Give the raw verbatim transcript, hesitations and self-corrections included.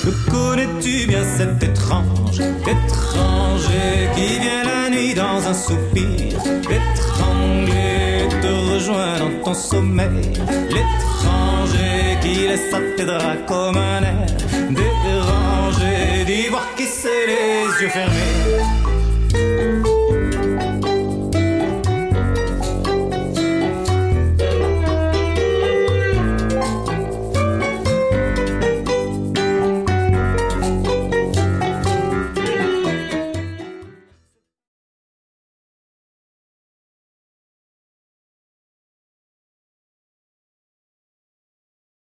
Le connais-tu bien cet étrange étranger qui vient la nuit dans un soupir, l'étranger te rejoint dans ton sommeil, l'étranger qui laisse à tes draps comme un air dérangé d'ivoire qui sait les yeux fermés.